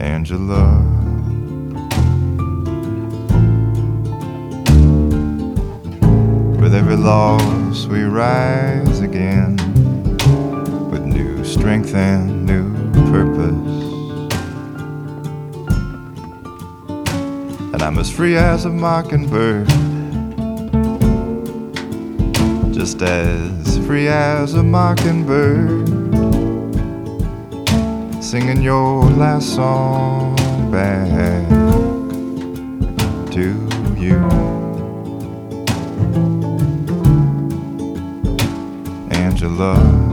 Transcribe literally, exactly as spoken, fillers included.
Angela. With every loss we rise again, with new strength and new purpose. And I'm as free as a mockingbird, just as free as a mockingbird, singing your last song back to you. Angela.